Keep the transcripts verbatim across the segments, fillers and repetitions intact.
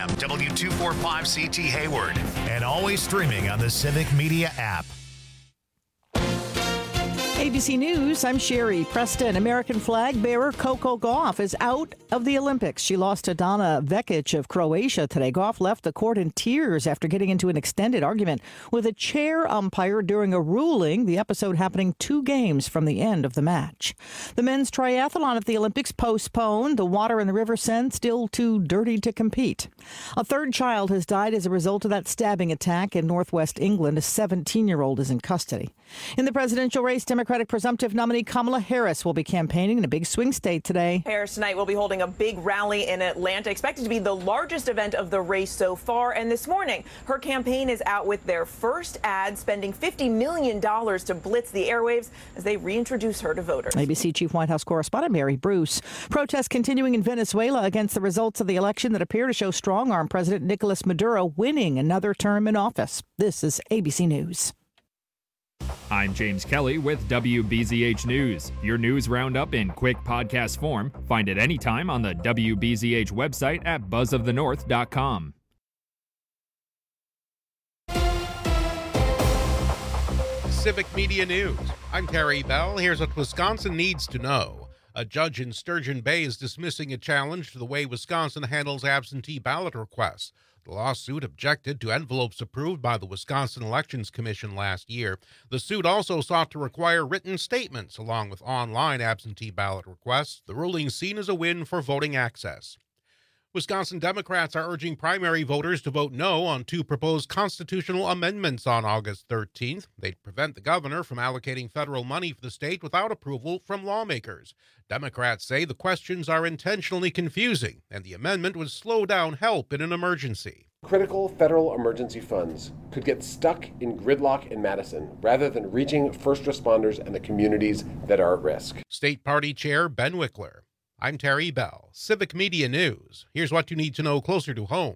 M, W two forty-five C T Hayward, and always streaming on the Civic Media app. A B C News, I'm Sherry Preston. American flag bearer Coco Gauff is out of the Olympics. She lost to Dana Vekic of Croatia today. Gauff left the court in tears after getting into an extended argument with a chair umpire during a ruling, the episode happening two games from the end of the match. The men's triathlon at the Olympics postponed. The water in the River Seine still too dirty to compete. A third child has died as a result of that stabbing attack in northwest England. A seventeen-year-old is in custody. In the presidential race, Democratic presumptive nominee Kamala Harris will be campaigning in a big swing state today. Harris tonight will be holding a big rally in Atlanta, expected to be the largest event of the race so far. And this morning, her campaign is out with their first ad, spending fifty million dollars to blitz the airwaves as they reintroduce her to voters. A B C Chief White House correspondent Mary Bruce. Protests continuing in Venezuela against the results of the election that appear to show strong-arm President Nicolas Maduro winning another term in office. This is A B C News. I'm James Kelly with W B Z H News. Your news roundup in quick podcast form. Find it anytime on the W B Z H website at buzz of the north dot com. Civic Media News. I'm Terry Bell. Here's what Wisconsin needs to know. A judge in Sturgeon Bay is dismissing a challenge to the way Wisconsin handles absentee ballot requests. The lawsuit objected to envelopes approved by the Wisconsin Elections Commission last year. The suit also sought to require written statements along with online absentee ballot requests. The ruling seen as a win for voting access. Wisconsin Democrats are urging primary voters to vote no on two proposed constitutional amendments on August thirteenth. They'd prevent the governor from allocating federal money for the state without approval from lawmakers. Democrats say the questions are intentionally confusing, and the amendment would slow down help in an emergency. Critical federal emergency funds could get stuck in gridlock in Madison rather than reaching first responders and the communities that are at risk. State Party Chair Ben Wickler. I'm Terry Bell, Civic Media News. Here's what you need to know closer to home.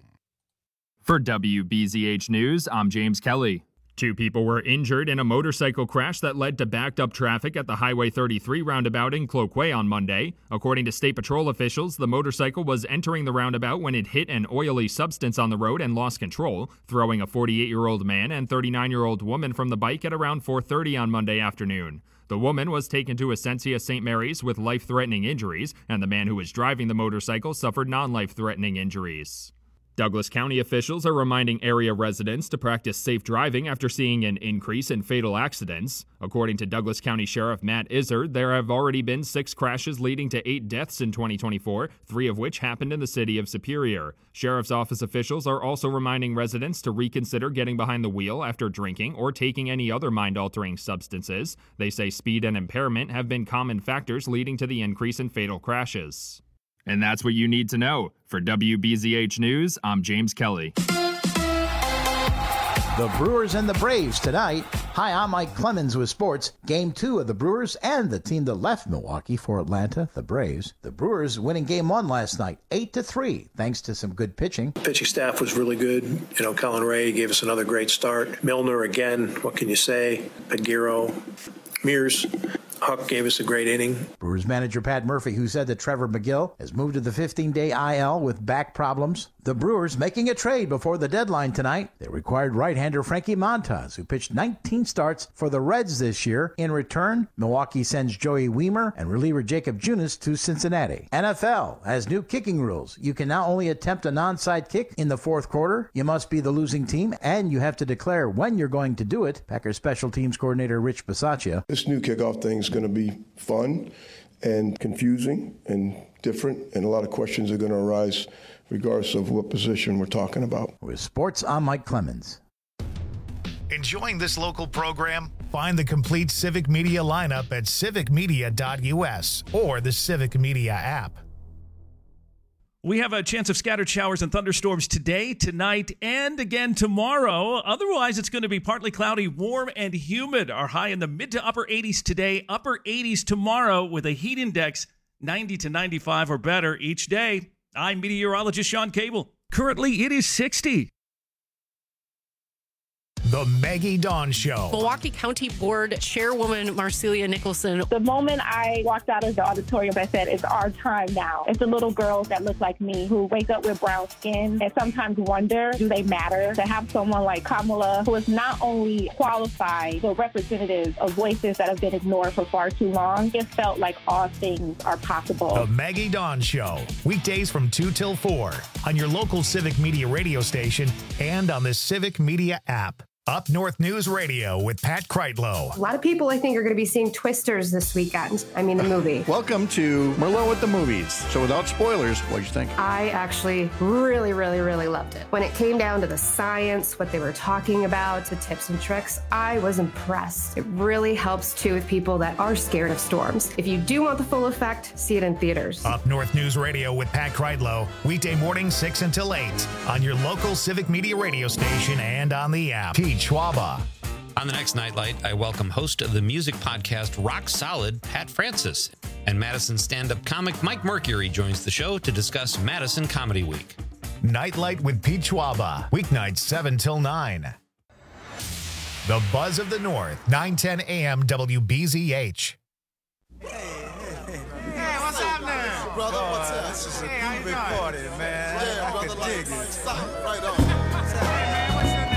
For W B Z H News, I'm James Kelly. Two people were injured in a motorcycle crash that led to backed-up traffic at the Highway thirty-three roundabout in Cloquet on Monday. According to State Patrol officials, the motorcycle was entering the roundabout when it hit an oily substance on the road and lost control, throwing a forty-eight-year-old man and thirty-nine-year-old woman from the bike at around four thirty on Monday afternoon. The woman was taken to Essentia Saint Mary's with life-threatening injuries, and the man who was driving the motorcycle suffered non-life-threatening injuries. Douglas County officials are reminding area residents to practice safe driving after seeing an increase in fatal accidents. According to Douglas County Sheriff Matt Izzard, there have already been six crashes leading to eight deaths in twenty twenty-four, three of which happened in the city of Superior. Sheriff's office officials are also reminding residents to reconsider getting behind the wheel after drinking or taking any other mind-altering substances. They say speed and impairment have been common factors leading to the increase in fatal crashes. And that's what you need to know. For W B Z H News, I'm James Kelly. The Brewers and the Braves tonight. Hi, I'm Mike Clemens with sports. Game two of the Brewers and the team that left Milwaukee for Atlanta, the Braves. The Brewers winning game one last night, eight to three, thanks to some good pitching. Pitching staff was really good. You know, Colin Ray gave us another great start. Milner, again, what can you say? Aguero, Mears. Huck gave us a great inning. Brewers manager Pat Murphy, who said that Trevor McGill has moved to the fifteen-day I L with back problems. The Brewers making a trade before the deadline tonight. They required right-hander Frankie Montas, who pitched nineteen starts for the Reds this year. In return, Milwaukee sends Joey Weimer and reliever Jacob Junis to Cincinnati. N F L has new kicking rules. You can now only attempt a non-side kick in the fourth quarter. You must be the losing team, and you have to declare when you're going to do it. Packers special teams coordinator Rich Bisaccia. This new kickoff thing is going to be fun and confusing and different, and a lot of questions are going to arise regardless of what position we're talking about. With sports, I'm Mike Clemens. Enjoying this local program? Find the complete Civic Media lineup at civic media dot u s or the Civic Media app. We have a chance of scattered showers and thunderstorms today, tonight, and again tomorrow. Otherwise, it's going to be partly cloudy, warm, and humid. Our high in the mid to upper eighties today, upper eighties tomorrow with a heat index ninety to ninety-five or better each day. I'm meteorologist Sean Cable. Currently, it is sixty. The Maggie Dawn Show. Milwaukee County Board Chairwoman Marcelia Nicholson. The moment I walked out of the auditorium, I said, it's our time now. It's the little girls that look like me who wake up with brown skin and sometimes wonder, do they matter? To have someone like Kamala, who is not only qualified, but representative of voices that have been ignored for far too long, it felt like all things are possible. The Maggie Dawn Show. Weekdays from two till four on your local Civic Media radio station and on the Civic Media app. Up North News Radio with Pat Kreitlow. A lot of people, I think, are going to be seeing Twisters this weekend. I mean, the movie. Welcome to Merlot with the Movies. So without spoilers, what do you think? I actually really, really, really loved it. When it came down to the science, what they were talking about, the tips and tricks, I was impressed. It really helps, too, with people that are scared of storms. If you do want the full effect, see it in theaters. Up North News Radio with Pat Kreitlow. Weekday morning, six until eight on your local Civic Media radio station and on the app. Schwaba. On the next Nightlight, I welcome host of the music podcast Rock Solid, Pat Francis, and Madison stand-up comic Mike Mercury joins the show to discuss Madison Comedy Week. Nightlight with Pete Schwaba, weeknights seven till nine. The Buzz of the North, nine ten a.m. W B Z H. Hey, what's up now? Brother, what's up? This is a hey, big party, man. Yeah, I brother, like, dig it. Stop, right on. Hey, man, what's your name?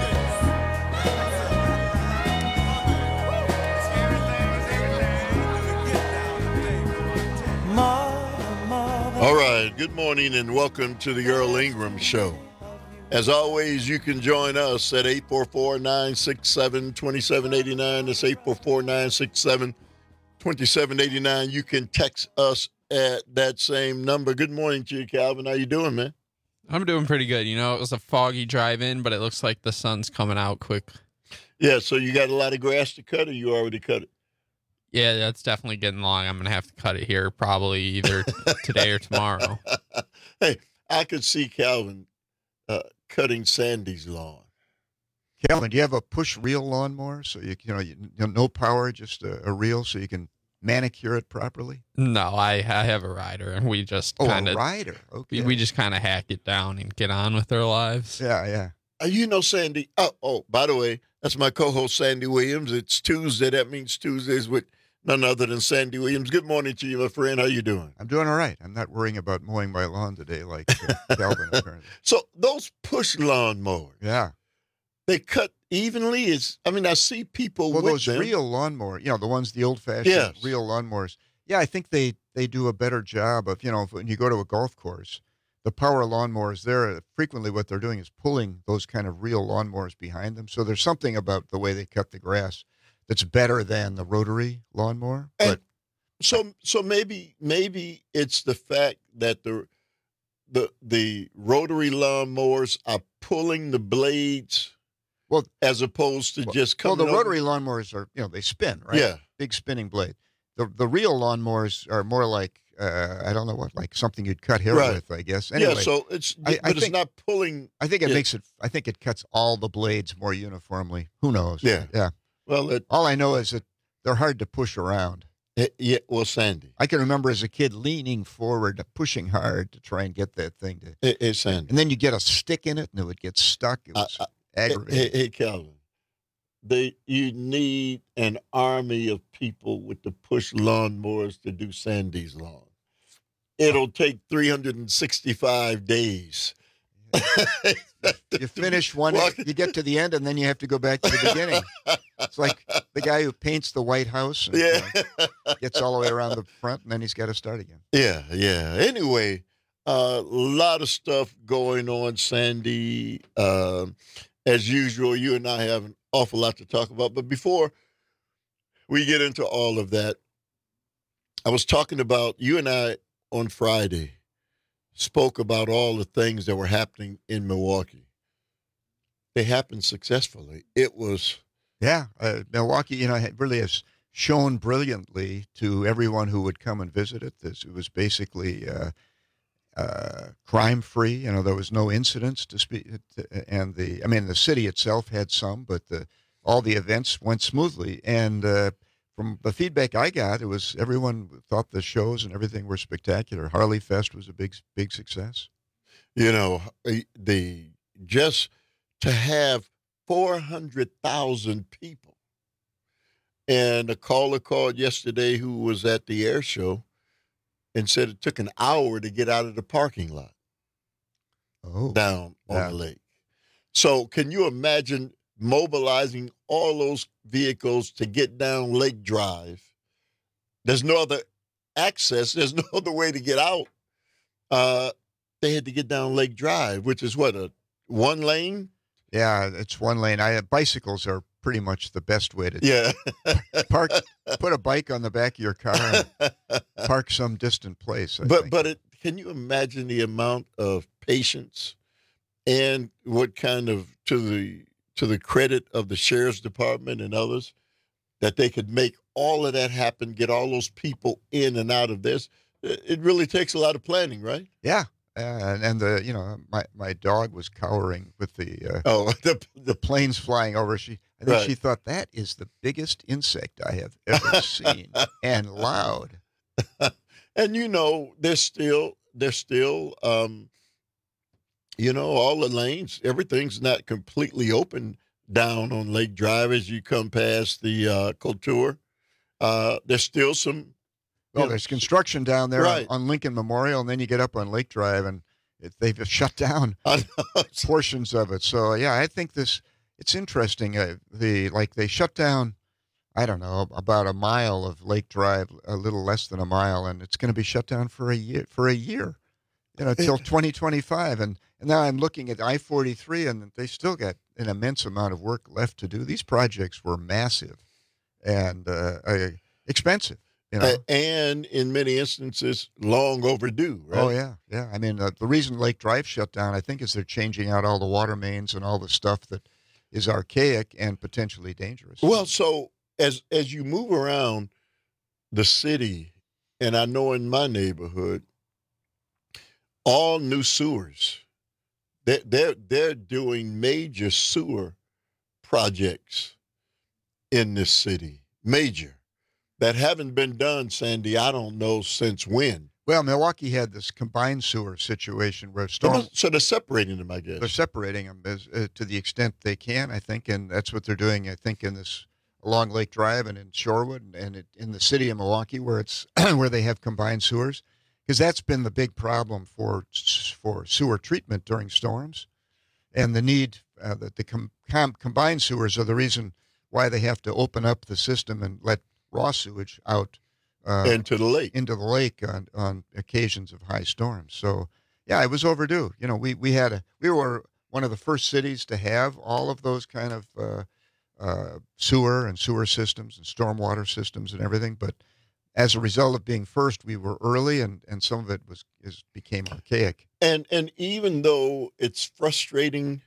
All right, good morning and welcome to the Earl Ingram Show. As always, you can join us at eight four four, nine six seven, two seven eight nine. That's eight four four, nine six seven, two seven eight nine. You can text us at that same number. Good morning to you, Calvin. How you doing, man? I'm doing pretty good. You know, it was a foggy drive-in, but it looks like the sun's coming out quick. Yeah, so you got a lot of grass to cut, or you already cut it? Yeah, that's definitely getting long. I'm going to have to cut it here probably either today or tomorrow. Hey, I could see Calvin uh, cutting Sandy's lawn. Calvin, do you have a push reel lawnmower? So, you you know, you, no power, just a, a reel so you can manicure it properly? No, I, I have a rider, and we just oh, kind of... a rider, okay. We, we just kind of hack it down and get on with our lives. Yeah, yeah. Uh, you know Sandy... Oh, oh, by the way, that's my co-host, Sandy Williams. It's Tuesday. That means Tuesdays with... none other than Sandy Williams. Good morning to you, my friend. How you doing? I'm doing all right. I'm not worrying about mowing my lawn today like uh, Calvin, apparently. So those push lawn mowers, yeah, they cut evenly. Is I mean, I see people well, with those them. real lawnmower, you know, the ones, the old-fashioned yes. real lawnmowers. Yeah, I think they, they do a better job of, you know, when you go to a golf course, the power lawnmowers there, frequently what they're doing is pulling those kind of real lawnmowers behind them. So there's something about the way they cut the grass that's better than the rotary lawnmower. But and so so maybe maybe it's the fact that the the the rotary lawnmowers are pulling the blades well as opposed to well, just coming Well, the over. rotary lawnmowers are, you know, they spin, right? Yeah. Big spinning blade. The the real lawnmowers are more like uh, I don't know what, like something you'd cut hair right. with, I guess. Anyway, yeah, so it's I, but I it's think, not pulling. I think it yeah. makes it I think it cuts all the blades more uniformly. Who knows? Yeah. Yeah. Well, it, all I know is that they're hard to push around. It, yeah, well, Sandy. I can remember as a kid leaning forward, pushing hard to try and get that thing to. It, it's Sandy. And then you get a stick in it, and it would get stuck. It was uh, uh, aggravating. Hey, hey, Calvin. They, you need an army of people with the push lawnmowers to do Sandy's lawn. It'll take three hundred sixty-five days. You finish one, you get to the end, and then you have to go back to the beginning. It's like the guy who paints the White House and, yeah. you know, gets all the way around the front, and then he's got to start again. Yeah, yeah. Anyway, a uh, lot of stuff going on, Sandy. Uh, as usual, you and I have an awful lot to talk about. But before we get into all of that, I was talking about, you and I on Friday spoke about all the things that were happening in Milwaukee. They happened successfully. It was... Yeah, uh, Milwaukee, you know, really has shown brilliantly to everyone who would come and visit it. This, it was basically uh, uh, crime-free. You know, there was no incidents to speak. And the, I mean, the city itself had some, but the, all the events went smoothly. And uh, from the feedback I got, it was everyone thought the shows and everything were spectacular. Harley Fest was a big, big success. You know, the just to have four hundred thousand people. And a caller called yesterday who was at the air show and said it took an hour to get out of the parking lot oh, down yeah. on the lake. So can you imagine mobilizing all those vehicles to get down Lake Drive? There's no other access. There's no other way to get out. Uh, they had to get down Lake Drive, which is what, a one lane? Yeah, it's one lane. I bicycles are pretty much the best way to yeah. park. Put a bike on the back of your car and park some distant place. I but think. but it, can you imagine the amount of patience and what kind of to the to the credit of the sheriff's department and others that they could make all of that happen, get all those people in and out of this. It really takes a lot of planning, right? Yeah. Uh, and, and the you know my, my dog was cowering with the uh, oh the, the planes flying over. She I think Right. she thought that is the biggest insect I have ever seen, and loud. And you know they're still they're still um, you know all the lanes, everything's not completely open down on Lake Drive as you come past the uh, Couture. Uh, there's still some. Well, there's construction down there Right. on, on Lincoln Memorial, and then you get up on Lake Drive, and it, they've shut down portions of it. So, yeah, I think this it's interesting. Uh, the like they shut down, I don't know, about a mile of Lake Drive, a little less than a mile, and it's going to be shut down for a year. For a year, you know, till twenty twenty-five. And, and now I'm looking at I forty-three, and they still got an immense amount of work left to do. These projects were massive and uh, uh, expensive. You know? Uh, and in many instances, long overdue, right? Oh, yeah, yeah. I mean, uh, the reason Lake Drive shut down, I think, is they're changing out all the water mains and all the stuff that is archaic and potentially dangerous. Well, so as as you move around the city, and I know in my neighborhood, all new sewers, they're, they're, they're doing major sewer projects in this city, major. That haven't been done, Sandy, I don't know since when. Well, Milwaukee had this combined sewer situation where storm. So they're separating them, I guess. They're separating them as, uh, to the extent they can, I think, and that's what they're doing, I think, in this along Lake Drive and in Shorewood and it, in the city of Milwaukee where it's where they have combined sewers, because that's been the big problem for for sewer treatment during storms, and the need uh, that the com- com- combined sewers are the reason why they have to open up the system and let raw sewage out uh, into the lake, into the lake on, on occasions of high storms. So, yeah, it was overdue. You know, we, we had a we were one of the first cities to have all of those kind of uh, uh, sewer and sewer systems and stormwater systems and everything. But as a result of being first, we were early, and, and some of it was is became archaic. And and even though it's frustrating,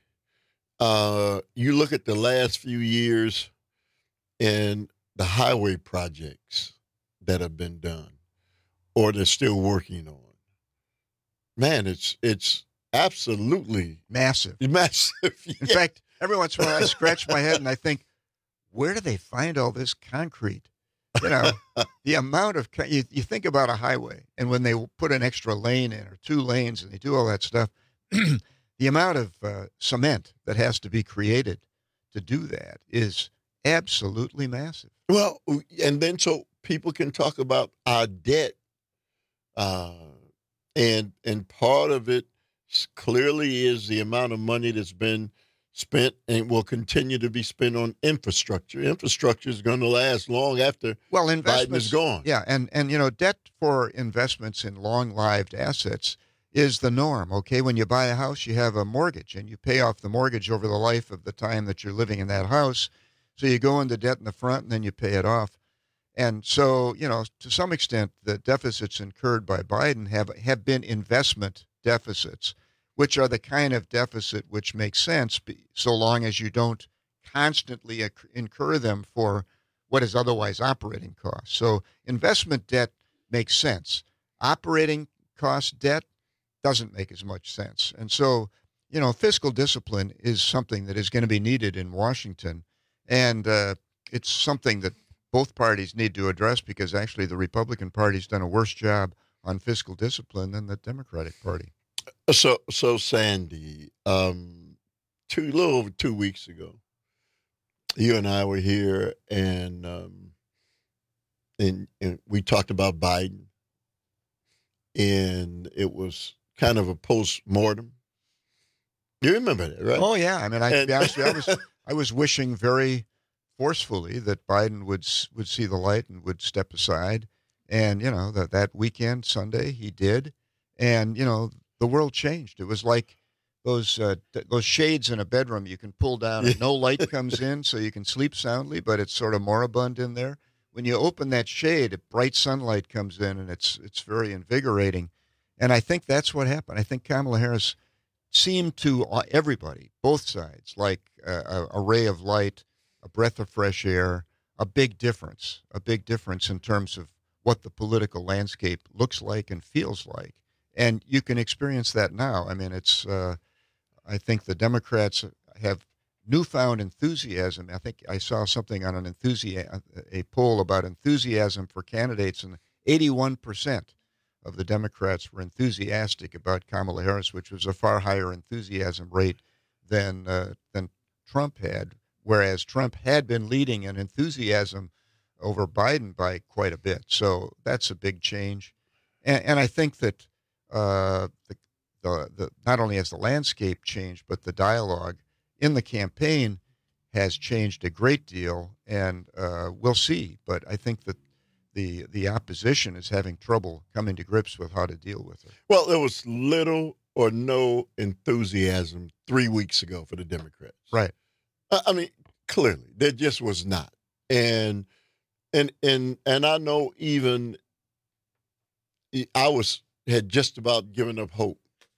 uh, you look at the last few years and the highway projects that have been done or they're still working on. Man, it's it's absolutely massive. Massive. In yeah. fact, every once in a while I scratch my head and I think, where do they find all this concrete? You know, the amount of, you, you think about a highway, and when they put an extra lane in or two lanes and they do all that stuff, the amount of uh, cement that has to be created to do that is absolutely massive. Well, and then so people can talk about our debt, uh, and and part of it clearly is the amount of money that's been spent and will continue to be spent on infrastructure. Infrastructure is going to last long after well, Biden is gone. Yeah, and and you know, debt for investments in long-lived assets is the norm. Okay, when you buy a house, you have a mortgage, and you pay off the mortgage over the life of the time that you're living in that house. So you go into debt in the front, and then you pay it off. And so, you know, to some extent, the deficits incurred by Biden have have been investment deficits, which are the kind of deficit which makes sense so long as you don't constantly incur them for what is otherwise operating costs. So investment debt makes sense. Operating cost debt doesn't make as much sense. And so, you know, fiscal discipline is something that is going to be needed in Washington. And uh, it's something that both parties need to address, because actually the Republican Party's done a worse job on fiscal discipline than the Democratic Party. So, so Sandy, um, two, a little over two weeks ago, you and I were here, and um, and, and we talked about Biden, and it was kind of a post-mortem. You remember that, right? Oh yeah, I mean, I, to And- be honest with you, I was I was wishing very forcefully that Biden would s- would see the light and would step aside, and you know that that weekend Sunday he did, and you know the world changed. It was like those uh, th- those shades in a bedroom you can pull down and no light comes in, so you can sleep soundly, but it's sort of moribund in there. When you open that shade, bright sunlight comes in, and it's it's very invigorating. And I think that's what happened. I think Kamala Harris seemed to uh, everybody, both sides, like a, a ray of light, a breath of fresh air, a big difference, a big difference in terms of what the political landscape looks like and feels like. And you can experience that now. I mean, it's, uh, I think the Democrats have newfound enthusiasm. I think I saw something on an enthusiasm, a poll about enthusiasm for candidates, and eighty-one percent of the Democrats were enthusiastic about Kamala Harris, which was a far higher enthusiasm rate than uh, than Trump had, whereas Trump had been leading in enthusiasm over Biden by quite a bit. So that's a big change. And, and I think that uh, the, the, the not only has the landscape changed, but the dialogue in the campaign has changed a great deal, and uh, we'll see. But I think that the the opposition is having trouble coming to grips with how to deal with it. Well, there was little or no enthusiasm three weeks ago for the Democrats. Right. I I mean, clearly, there just was not. And and and and I know even I was had just about given up hope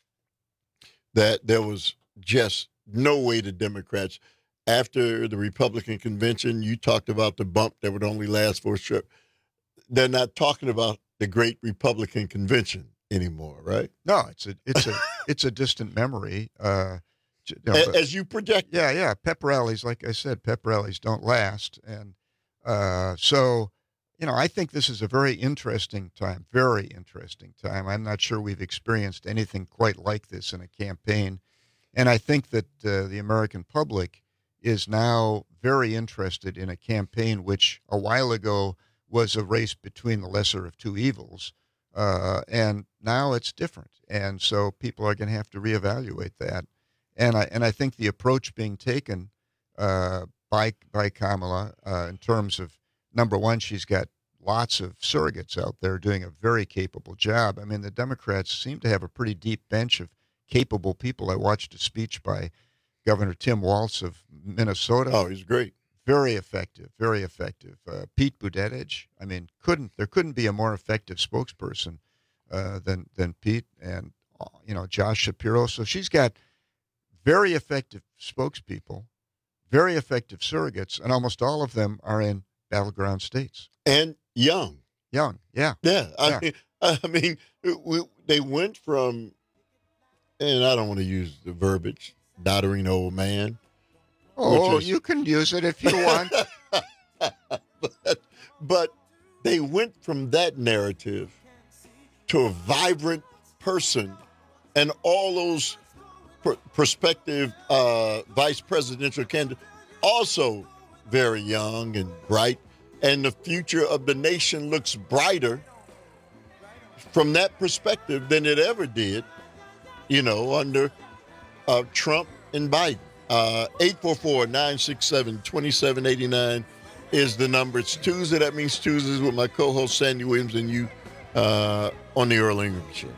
that there was just no way the Democrats, after the Republican convention, you talked about the bump that would only last for a short. They're not talking about the great Republican convention anymore, right? No, it's a it's a it's a distant memory. Uh, you know, as, but- as you project. Yeah, yeah. Pep rallies, like I said, pep rallies don't last, and uh, so you know, I think this is a very interesting time. Very interesting time. I'm not sure we've experienced anything quite like this in a campaign, and I think that uh, the American public is now very interested in a campaign which a while ago was a race between the lesser of two evils, uh, and now it's different, and so people are going to have to reevaluate that. And I and I think the approach being taken uh, by by Kamala uh, in terms of, number one, she's got lots of surrogates out there doing a very capable job. I mean, the Democrats seem to have a pretty deep bench of capable people. I watched a speech by Governor Tim Walz of Minnesota. Oh, he's great. Very effective, very effective. Uh, Pete Buttigieg, I mean, couldn't there couldn't be a more effective spokesperson uh, than than Pete, and uh, you know, Josh Shapiro. So she's got very effective spokespeople, very effective surrogates, and almost all of them are in battleground states. And young. Young, yeah. Yeah. I Yeah. mean, I mean we, they went from, and I don't want to use the verbiage, doddering old man. Oh, which is- you can use it if you want. but, but they went from that narrative to a vibrant person, and all those pr- prospective uh, vice presidential candidates also very young and bright, and the future of the nation looks brighter from that perspective than it ever did, you know, under uh, Trump and Biden. Uh, eight four four, nine six seven, two seven eight nine is the number. It's Tuesday. That means Tuesdays with my co-host Sandy Williams and you uh, on the Earl Ingram Show.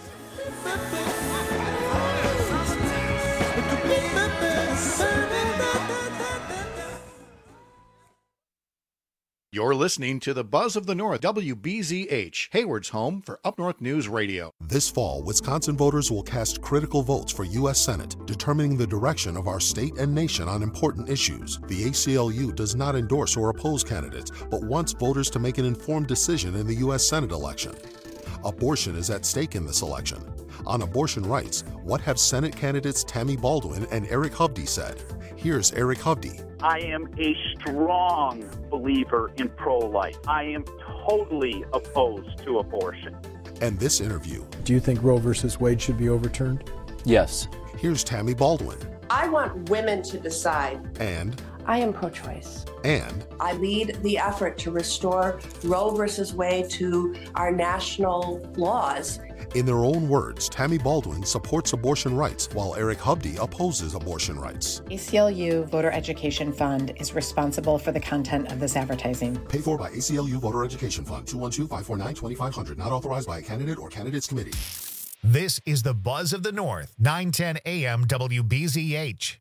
You're listening to the Buzz of the North, W B Z H, Hayward's home for Up North News Radio. This fall, Wisconsin voters will cast critical votes for U S Senate, determining the direction of our state and nation on important issues. The A C L U does not endorse or oppose candidates, but wants voters to make an informed decision in the U S Senate election. Abortion is at stake in this election. On abortion rights, what have Senate candidates Tammy Baldwin and Eric Hovde said? Here's Eric Hovde. I am a strong believer in pro-life. I am totally opposed to abortion. And this interview. Do you think Roe versus Wade should be overturned? Yes. Here's Tammy Baldwin. I want women to decide. And I am pro-choice. And I lead the effort to restore Roe versus Wade to our national laws. in their own words, Tammy Baldwin supports abortion rights while Eric Hubdy opposes abortion rights. A C L U Voter Education Fund is responsible for the content of this advertising. Paid for by A C L U Voter Education Fund, two one two, five four nine, two five zero zero, not authorized by a candidate or candidates committee. This is the Buzz of the North, nine ten A M W B Z H.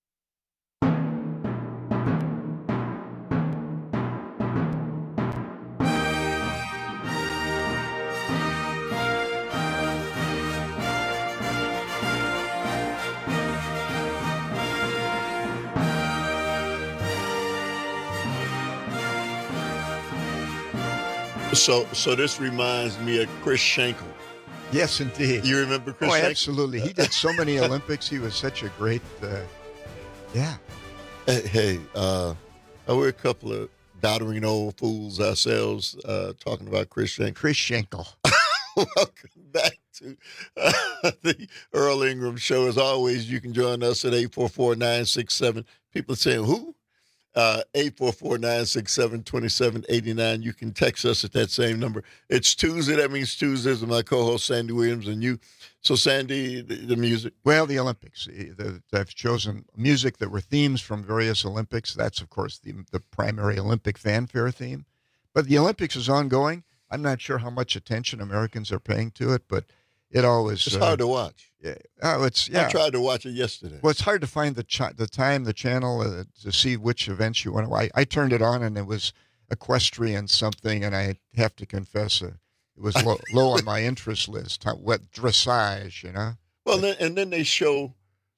So, so this reminds me of Chris Schenkel. Yes, indeed. You remember Chris Oh, Schenkel? absolutely. He did so many Olympics. He was such a great, uh, yeah. Hey, hey uh, we're a couple of doddering old fools ourselves uh, talking about Chris Schenkel. Chris Schenkel. Welcome back to uh, the Earl Ingram Show. As always, you can join us at eight four four, nine six seven. People are saying, who? Uh, eight four four, nine six seven, two seven eight nine. You can text us at that same number. It's Tuesday. That means Tuesdays with my co-host, Sandy Williams, and you. So, Sandy, the, the music. Well, the Olympics. The, I've chosen music that were themes from various Olympics. That's, of course, the, the primary Olympic fanfare theme. But the Olympics is ongoing. I'm not sure how much attention Americans are paying to it, but it always... It's uh, hard to watch. Yeah. Oh, it's, yeah. I tried to watch it yesterday. Well, it's hard to find the ch- the time, the channel, uh, to see which events you want to. I, I turned it on, and it was equestrian something, and I have to confess, uh, it was low, low on my interest list. How, what dressage, you know? Well, then, and then they show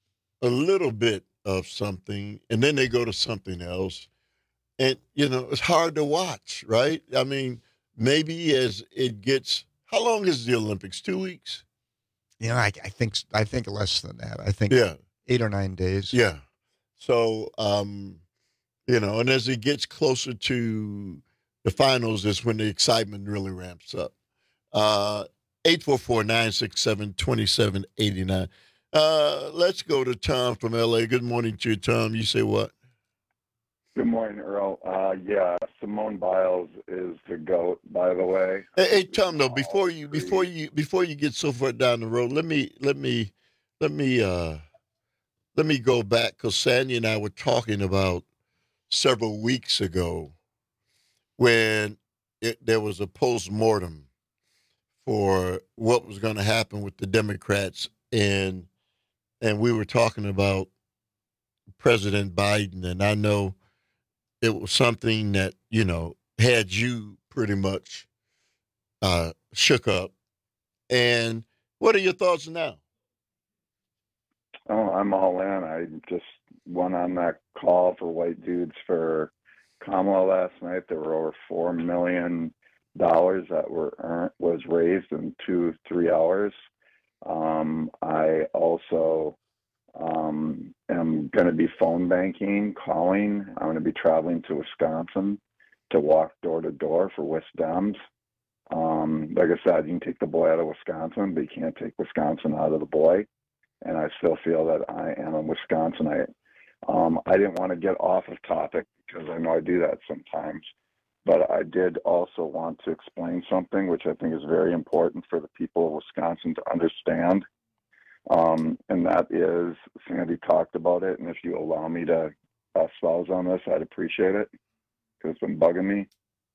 a little bit of something, and then they go to something else. And, you know, it's hard to watch, right? I mean, maybe as it gets, how long is the Olympics? Two weeks? You know, I, I think I think less than that. I think yeah. eight or nine days. Yeah. So, um, you know, and as it gets closer to the finals is when the excitement really ramps up. Uh, eight four four, nine six seven, two seven eight nine. Uh, let's go to Tom from L A. Good morning to you, Tom. You say what? Good morning, Earl. Uh, yeah, Simone Biles is the GOAT, by the way. Hey, hey, Tom, though, before you before you before you get so far down the road, let me let me let me uh let me go back, because Sandy and I were talking about several weeks ago when it, there was a post-mortem for what was going to happen with the Democrats, and and we were talking about President Biden, and I know it was something that, you know, had you pretty much uh, shook up. And what are your thoughts now? Oh, I'm all in. I just went on that call for white dudes for Kamala last night. There were over four million dollars that were earned, was raised in two, three hours. Um, I also Um, I'm going to be phone banking, calling. I'm going to be traveling to Wisconsin to walk door to door for Wisdems. Um, like I said, you can take the boy out of Wisconsin, but you can't take Wisconsin out of the boy. And I still feel that I am a Wisconsinite. Um, I didn't want to get off of topic because I know I do that sometimes. But I did also want to explain something which I think is very important for the people of Wisconsin to understand. Um, and that is, Sandy talked about it, and if you allow me to espouse on this, I'd appreciate it, because it's been bugging me.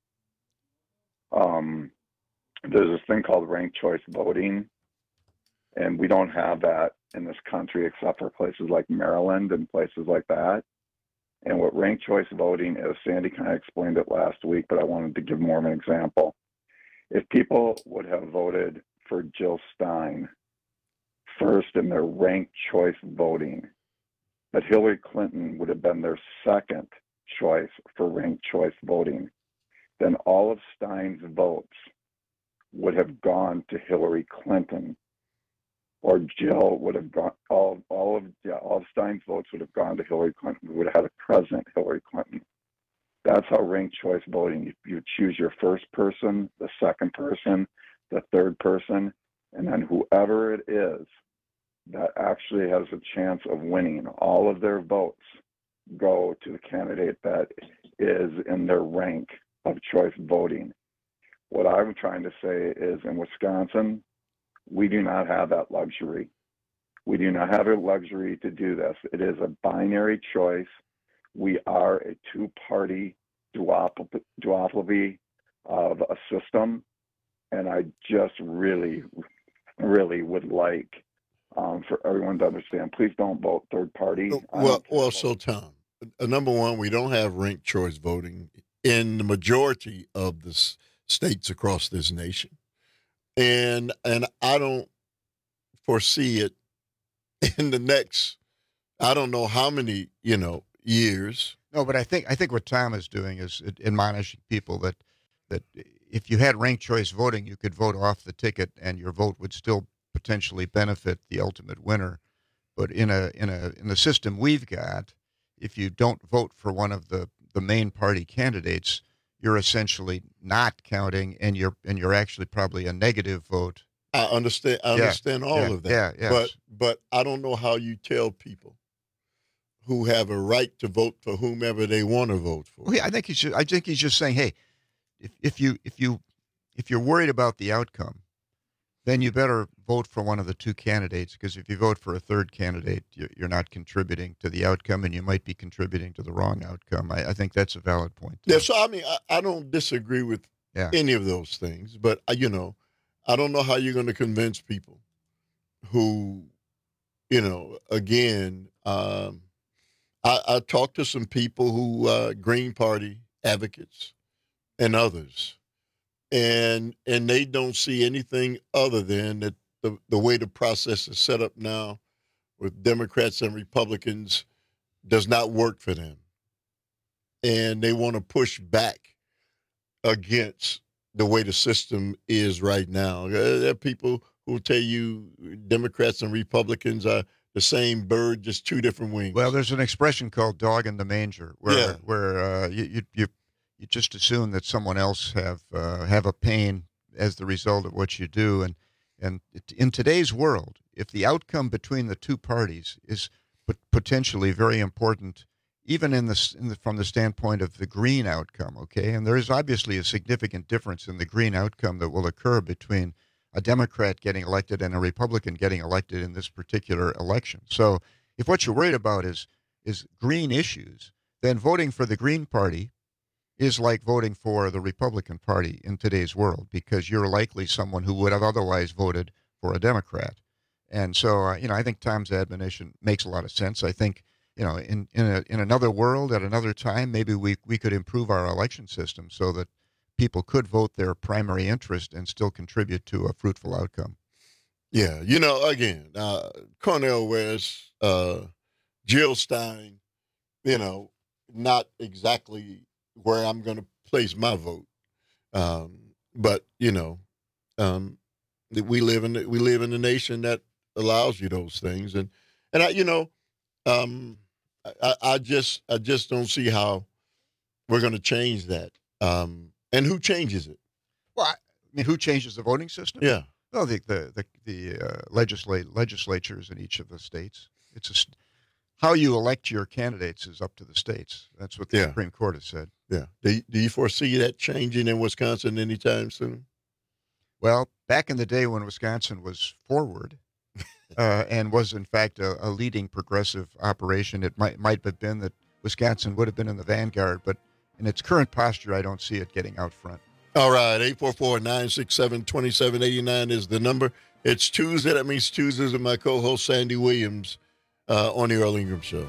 Um, there's this thing called ranked choice voting, and we don't have that in this country except for places like Maryland and places like that. And what ranked choice voting is, Sandy kind of explained it last week, but I wanted to give more of an example. If people would have voted for Jill Stein first in their ranked choice voting, but Hillary Clinton would have been their second choice for ranked choice voting, then all of Stein's votes would have gone to Hillary Clinton, or Jill would have gone, all, all of yeah, all of Stein's votes would have gone to Hillary Clinton. We would have had a president, Hillary Clinton. That's how ranked choice voting, you, you choose your first person, the second person, the third person, and then whoever it is that actually has a chance of winning all of their votes go to the candidate that is in their rank of choice voting. What I'm trying to say is in Wisconsin, we do not have that luxury. We do not have a luxury to do this. It is a binary choice. We are a two-party duopoly of a system, and I just really, really would like um, for everyone to understand, please don't vote third party. Well, well, so Tom, uh, number one, we don't have ranked choice voting in the majority of the s- states across this nation, and and I don't foresee it in the next, I don't know how many, you know, years. No, but I think I think what Tom is doing is admonishing people that that if you had ranked choice voting, you could vote off the ticket and your vote would still potentially benefit the ultimate winner. But in a in a in the system we've got, if you don't vote for one of the, the main party candidates, you're essentially not counting, and you're and you're actually probably a negative vote. I understand. I Yeah, understand all yeah, of that. yeah, yes. But but I don't know how you tell people who have a right to vote for whomever they want to vote for. Well, yeah, I think he's just, I think he's just saying, hey, if if you if you if you're worried about the outcome, then you better vote for one of the two candidates, because if you vote for a third candidate, you're, you're not contributing to the outcome, and you might be contributing to the wrong outcome. I, I think that's a valid point. Yeah. So I mean, I, I don't disagree with Yeah. any of those things, but uh, you know, I don't know how you're going to convince people who, you know, again, um, I, I talked to some people who uh, Green Party advocates and others, and and they don't see anything other than that the, the way the process is set up now with Democrats and Republicans does not work for them. And they want to push back against the way the system is right now. There are people who tell you Democrats and Republicans are the same bird, just two different wings. Well, there's an expression called "dog in the manger," where Yeah. where uh, you, you you you just assume that someone else have uh, have a pain as the result of what you do, and and it, in today's world, if the outcome between the two parties is pot- potentially very important, even in the, in the from the standpoint of the green outcome, okay, and there is obviously a significant difference in the green outcome that will occur between a Democrat getting elected and a Republican getting elected in this particular election. So if what you're worried about is is green issues, then voting for the Green Party is like voting for the Republican Party in today's world, because you're likely someone who would have otherwise voted for a Democrat. And so, uh, you know, I think Tom's admonition makes a lot of sense. I think, you know, in in, a, in another world, at another time, maybe we, we could improve our election system so that people could vote their primary interest and still contribute to a fruitful outcome. Yeah, you know, again, uh, Cornel West, uh, Jill Stein, you know, not exactly where I'm going to place my vote, um, but you know, um, that we live in we live in a nation that allows you those things, and and I, you know, um, I, I just I just don't see how we're going to change that. Um, And who changes it? Well, I mean, who changes the voting system? Yeah. Well, the the the, the uh, legislate legislatures in each of the states. It's a, st- how you elect your candidates is up to the states. That's what the Yeah. Supreme Court has said. Yeah. Do you, do you foresee that changing in Wisconsin anytime soon? Well, back in the day when Wisconsin was forward uh, and was in fact a, a leading progressive operation, it might might have been that Wisconsin would have been in the vanguard, but in its current posture, I don't see it getting out front. All right, eight four four, nine six seven, two seven eight nine is the number. It's Tuesday. That means Tuesdays with my co-host, Sandy Williams, uh, on the Earl Ingram Show.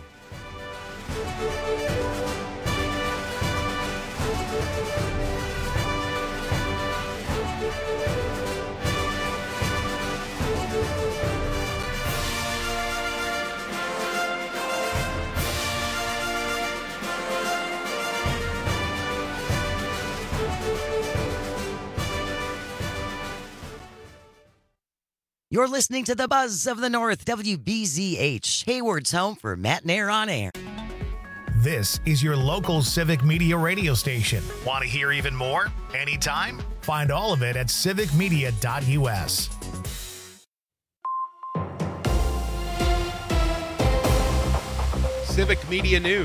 You're listening to the Buzz of the North, W B Z H, Hayward's home for Matt and Air on Air. This is your local Civic Media radio station. Want to hear even more? Anytime? Find all of it at civic media dot U S. Civic Media News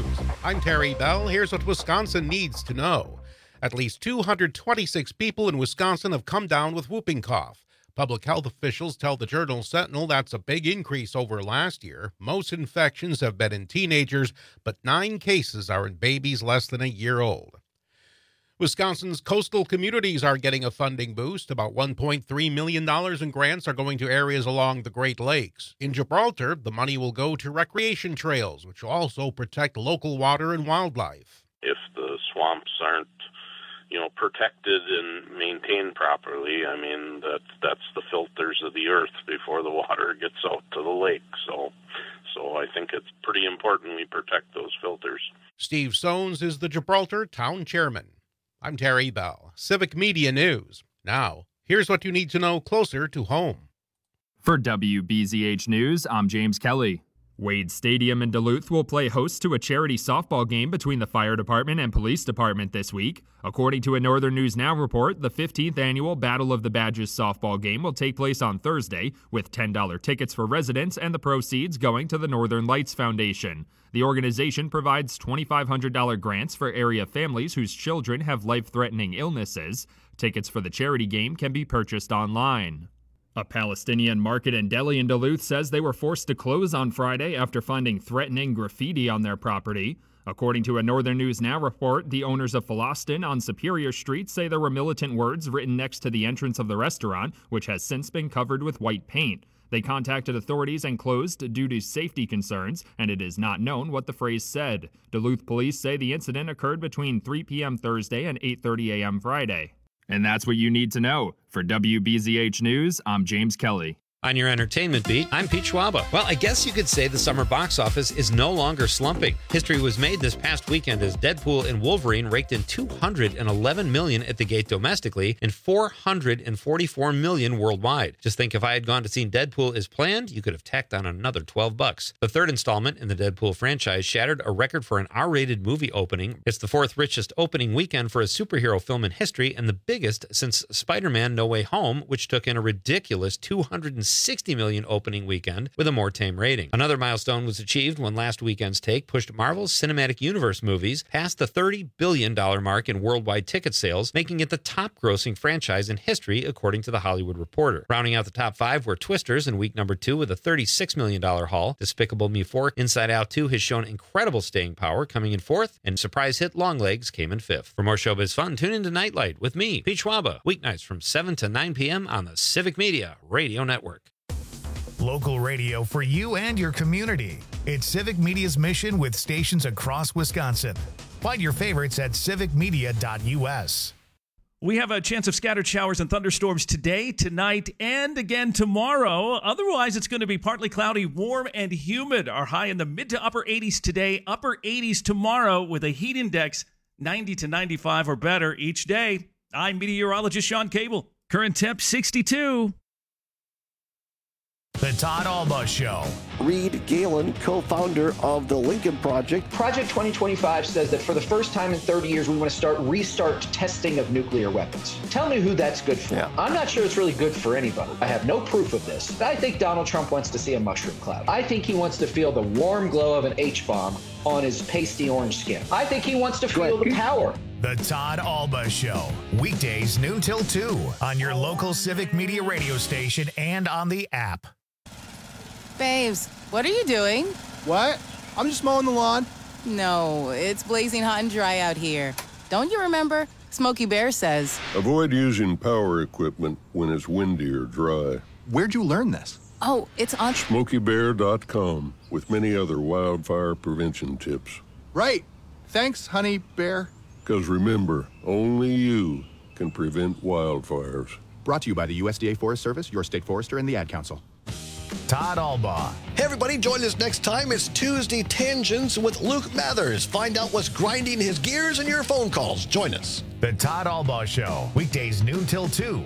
I'm Terry Bell. Here's what Wisconsin needs to know. At least two hundred twenty-six people in Wisconsin have come down with whooping cough. Public health officials tell the Journal Sentinel that's a big increase over last year. Most infections have been in teenagers, but nine cases are in babies less than a year old. Wisconsin's coastal communities are getting a funding boost. About one point three million dollars in grants are going to areas along the Great Lakes. In Gibraltar, the money will go to recreation trails, which will also protect local water and wildlife. If the swamps aren't, you know, protected and maintained properly, I mean, that that's the filters of the earth before the water gets out to the lake. So, so I think it's pretty important we protect those filters. Steve Sones is the Gibraltar town chairman. I'm Terry Bell, Civic Media News. Now, here's what you need to know closer to home. For W B Z H News, I'm James Kelly. Wade Stadium in Duluth will play host to a charity softball game between the fire department and police department this week. According to a Northern News Now report, the fifteenth annual Battle of the Badges softball game will take place on Thursday, with ten dollars tickets for residents and the proceeds going to the Northern Lights Foundation. The organization provides two thousand five hundred dollars grants for area families whose children have life-threatening illnesses. Tickets for the charity game can be purchased online. A Palestinian market and deli in Duluth says they were forced to close on Friday after finding threatening graffiti on their property. According to a Northern News Now report, the owners of Philoston on Superior Street say there were militant words written next to the entrance of the restaurant, which has since been covered with white paint. They contacted authorities and closed due to safety concerns, and it is not known what the phrase said. Duluth police say the incident occurred between three p.m. Thursday and eight thirty a.m. Friday. And that's what you need to know. For W B Z H News, I'm James Kelly. On your entertainment beat, I'm Pete Schwaba. Well, I guess you could say the summer box office is no longer slumping. History was made this past weekend as Deadpool and Wolverine raked in two hundred eleven million dollars at the gate domestically and four hundred forty-four million dollars worldwide. Just think if I had gone to see Deadpool as planned, you could have tacked on another twelve bucks. The third installment in the Deadpool franchise shattered a record for an R-rated movie opening. It's the fourth richest opening weekend for a superhero film in history and the biggest since Spider-Man No Way Home, which took in a ridiculous two hundred sixty million dollars opening weekend with a more tame rating. Another milestone was achieved when last weekend's take pushed Marvel's Cinematic Universe movies past the thirty billion dollars mark in worldwide ticket sales, making it the top-grossing franchise in history, according to The Hollywood Reporter. Rounding out the top five were Twisters in week number two with a thirty-six million dollars haul. Despicable Me four, Inside Out two has shown incredible staying power, coming in fourth, and surprise hit Longlegs came in fifth. For more showbiz fun, tune into Nightlight with me, Pete Schwaba, weeknights from seven to nine p.m. on the Civic Media Radio Network. Local radio for you and your community. It's Civic Media's mission with stations across Wisconsin. Find your favorites at civic media dot u s. We have a chance of scattered showers and thunderstorms today, tonight, and again tomorrow. Otherwise, it's going to be partly cloudy, warm, and humid. Our high in the mid to upper eighties today, upper eighties tomorrow with a heat index ninety to ninety-five or better each day. I'm meteorologist Sean Cable. Current temp sixty-two. The Todd Alba Show. Reed Galen, co-founder of the Lincoln Project. Project twenty twenty-five says that for the first time in thirty years, we want to start restart testing of nuclear weapons. Tell me who that's good for. Yeah. I'm not sure it's really good for anybody. I have no proof of this. I think Donald Trump wants to see a mushroom cloud. I think he wants to feel the warm glow of an H-bomb on his pasty orange skin. I think he wants to feel the power. The Todd Alba Show. Weekdays noon till two on your local Civic Media radio station and on the app. Babes, what are you doing? What? I'm just mowing the lawn. No, it's blazing hot and dry out here. Don't you remember? Smokey Bear says. Avoid using power equipment when it's windy or dry. Where'd you learn this? Oh, it's on smokey bear dot com with many other wildfire prevention tips. Right. Thanks, honey bear. Because remember, only you can prevent wildfires. Brought to you by the U S D A Forest Service, your state forester, and the Ad Council. Todd Alba. Hey, everybody, join us next time. It's Tuesday Tangents with Luke Mathers. Find out what's grinding his gears in your phone calls. Join us. The Todd Alba Show. Weekdays noon till two.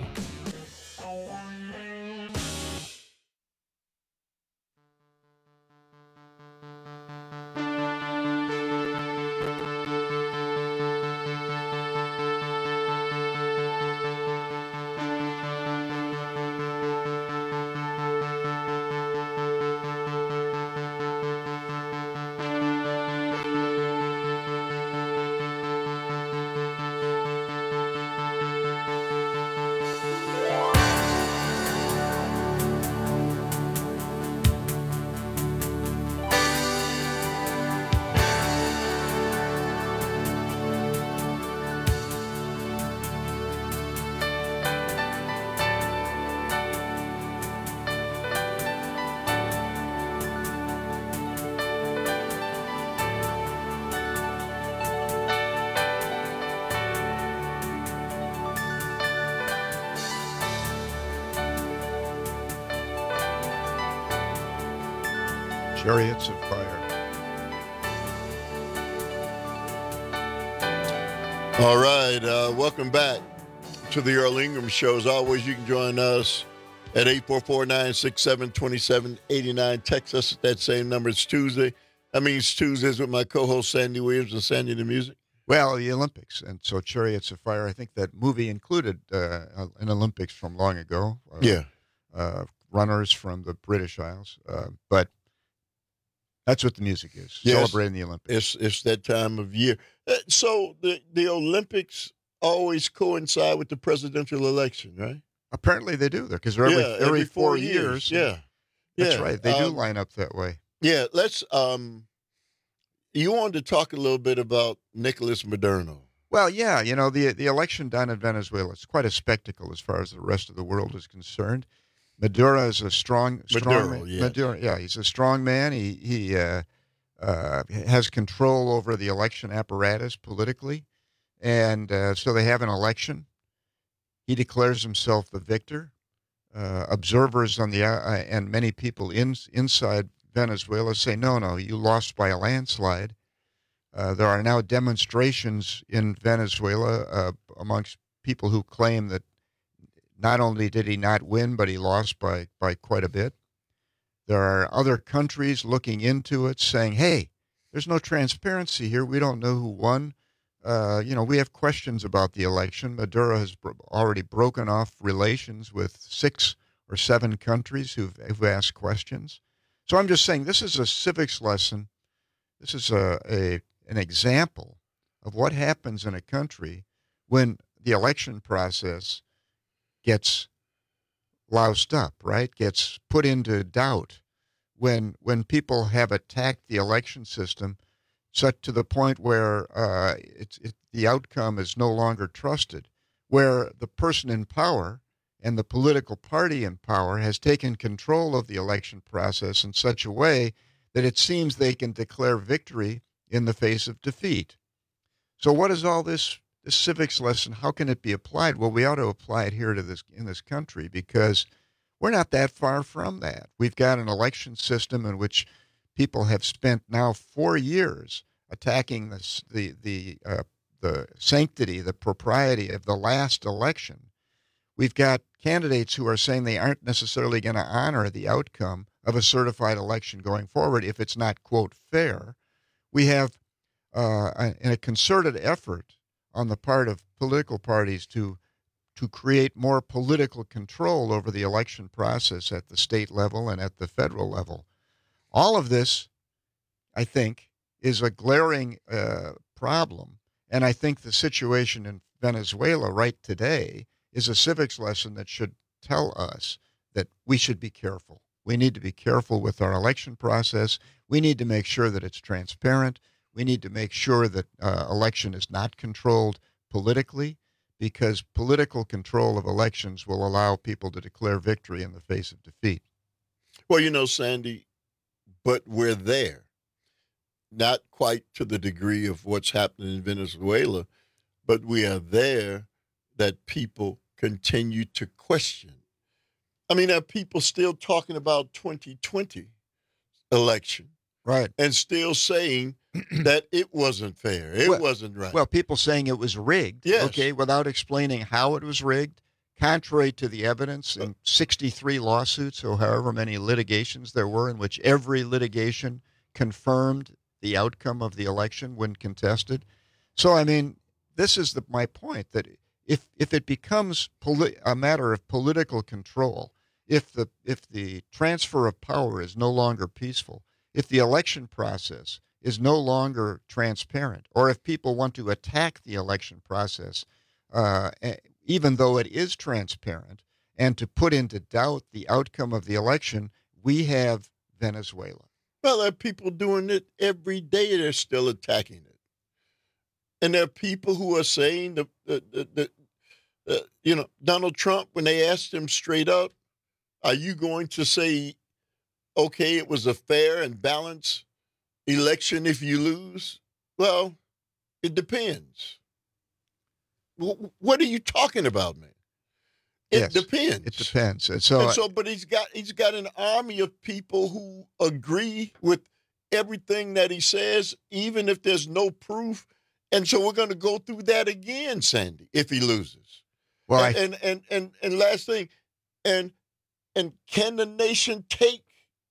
Chariots of Fire. All right, uh, welcome back to the Earl Ingram Show. As always, you can join us at eight four four, nine six seven, two seven eight nine. Text us at that same number. It's Tuesday. That means Tuesdays with my co-host Sandy Williams and Sandy the Music. Well, the Olympics, and so Chariots of Fire, I think that movie included uh, an Olympics from long ago. Uh, yeah. Uh, runners from the British Isles. Uh, but that's what the music is, yes, celebrating the Olympics. It's, it's that time of year. Uh, so the, the Olympics always coincide with the presidential election, right? Apparently they do, because they're every, yeah, every, every four, four years. years. Yeah. That's yeah. right. They um, do line up that way. Yeah, let's um you wanted to talk a little bit about Nicolas Maduro. Well, yeah, you know, the the election down in Venezuela is quite a spectacle as far as the rest of the world is concerned. Maduro is a strong, strong Maduro, yes. Maduro, yeah, he's a strong man. He he uh, uh, has control over the election apparatus politically, and uh, so they have an election. He declares himself the victor. Uh, observers on the uh, and many people in, inside Venezuela say, no, no, you lost by a landslide. Uh, there are now demonstrations in Venezuela uh, amongst people who claim that not only did he not win, but he lost by, by quite a bit. There are other countries looking into it saying, hey, there's no transparency here. We don't know who won. Uh, you know, we have questions about the election. Maduro has bro- already broken off relations with six or seven countries who've, who've asked questions. So I'm just saying this is a civics lesson. This is a, a an example of what happens in a country when the election process gets loused up, right? Gets put into doubt. When when people have attacked the election system such to the point where uh, it's it, the outcome is no longer trusted, where the person in power and the political party in power has taken control of the election process in such a way that it seems they can declare victory in the face of defeat. So what is all this, this civics lesson? How can it be applied? Well, we ought to apply it here to this in this country because we're not that far from that. We've got an election system in which people have spent now four years attacking this, the the uh, the sanctity, the propriety of the last election. We've got candidates who are saying they aren't necessarily going to honor the outcome of a certified election going forward if it's not, quote, fair. We have uh, a, a concerted effort on the part of political parties to to create more political control over the election process at the state level and at the federal level. All of this, I think, is a glaring uh, problem. And I think the situation in Venezuela right today is a civics lesson that should tell us that we should be careful. We need to be careful with our election process. We need to make sure that it's transparent. We need to make sure that uh, election is not controlled politically, because political control of elections will allow people to declare victory in the face of defeat. Well, you know, Sandy, but we're there. Not quite to the degree of what's happening in Venezuela, but we are there that people continue to question. I mean, there are people still talking about twenty twenty election. Right. And still saying that it wasn't fair. It well, wasn't right. Well, people saying it was rigged. Yes. Okay, without explaining how it was rigged, contrary to the evidence in sixty-three lawsuits or however many litigations there were, in which every litigation confirmed the outcome of the election when contested. So, I mean, this is the, my point, that if if it becomes poli- a matter of political control, if the if the transfer of power is no longer peaceful, if the election process is no longer transparent, or if people want to attack the election process, uh, even though it is transparent, and to put into doubt the outcome of the election, we have Venezuela. Well, there are people doing it every day. They're still attacking it. And there are people who are saying, the, the, the, the uh, you know, Donald Trump, when they asked him straight up, are you going to say, okay, it was a fair and balanced election if you lose? Well, it depends. W- what are you talking about, man? It yes, depends. It depends. And so, and so, but he's got he's got an army of people who agree with everything that he says, even if there's no proof. And so we're going to go through that again, Sandy, if he loses. Well, and, I, and, and and and last thing, and and can the nation take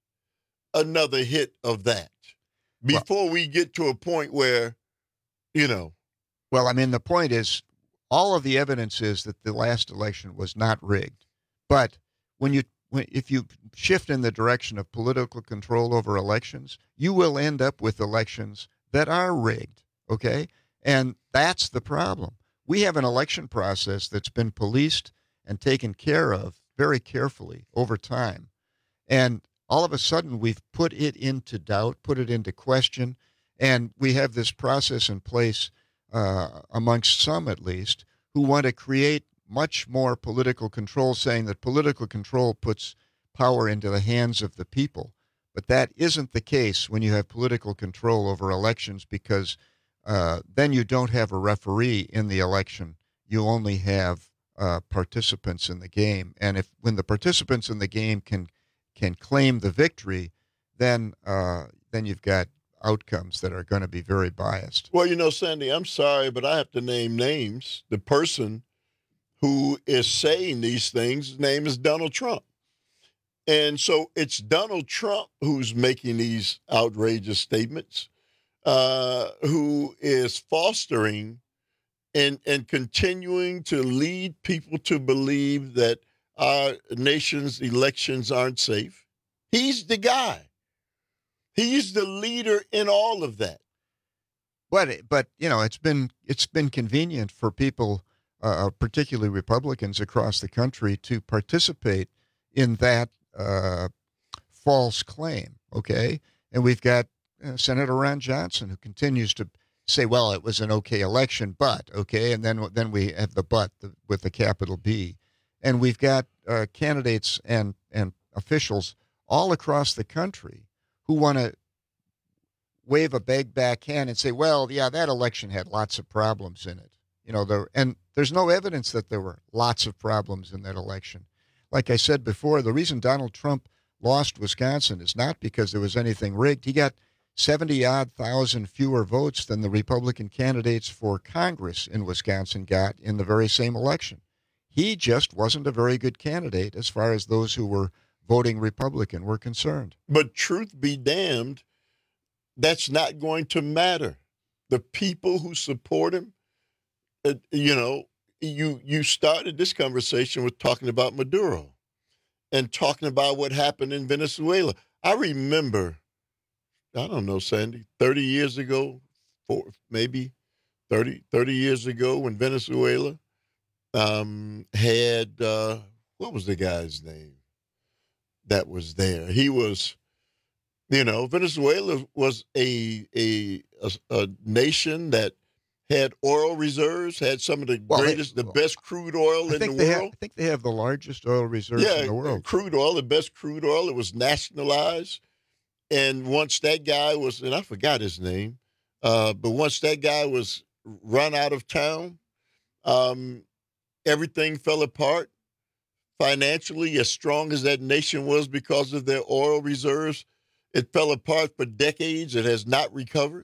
another hit of that before well, we get to a point where, you know? Well, I mean, the point is, all of the evidence is that the last election was not rigged. But when you, when, if you shift in the direction of political control over elections, you will end up with elections that are rigged, okay? And that's the problem. We have an election process that's been policed and taken care of very carefully over time. And all of a sudden, we've put it into doubt, put it into question, and we have this process in place Uh, amongst some at least, who want to create much more political control, saying that political control puts power into the hands of the people. But that isn't the case when you have political control over elections, because uh, then you don't have a referee in the election. You only have uh, participants in the game. And if when the participants in the game can can claim the victory, then uh, then you've got outcomes that are going to be very biased. Well, you know, Sandy, I'm sorry, but I have to name names. The person who is saying these things, his name is Donald Trump. And so it's Donald Trump who's making these outrageous statements, uh, who is fostering and, and continuing to lead people to believe that our nation's elections aren't safe. He's the guy. He's the leader in all of that. But but you know, it's been it's been convenient for people, uh, particularly Republicans across the country, to participate in that uh, false claim. Okay, and we've got uh, Senator Ron Johnson, who continues to say, "Well, it was an okay election, but okay," and then then we have the "but" the, with the capital B, and we've got uh, candidates and and officials all across the country who want to wave a big backhand and say, well, yeah, that election had lots of problems in it. You know, there, and there's no evidence that there were lots of problems in that election. Like I said before, the reason Donald Trump lost Wisconsin is not because there was anything rigged. He got seventy-odd thousand fewer votes than the Republican candidates for Congress in Wisconsin got in the very same election. He just wasn't a very good candidate as far as those who were voting Republican were concerned. But truth be damned, that's not going to matter. The people who support him, uh, you know, you you started this conversation with talking about Maduro and talking about what happened in Venezuela. I remember, I don't know, Sandy, thirty years ago, four, maybe thirty, thirty years ago when Venezuela um, had, uh, what was the guy's name that was there? He was, you know, Venezuela was a a, a, a nation that had oil reserves, had some of the well, greatest, they, the best crude oil I in think the they world. Have, I think they have the largest oil reserves yeah, in the world. Crude oil, the best crude oil. It was nationalized. And once that guy was, and I forgot his name, uh, but once that guy was run out of town, um, everything fell apart. Financially, as strong as that nation was because of their oil reserves, it fell apart for decades. It has not recovered.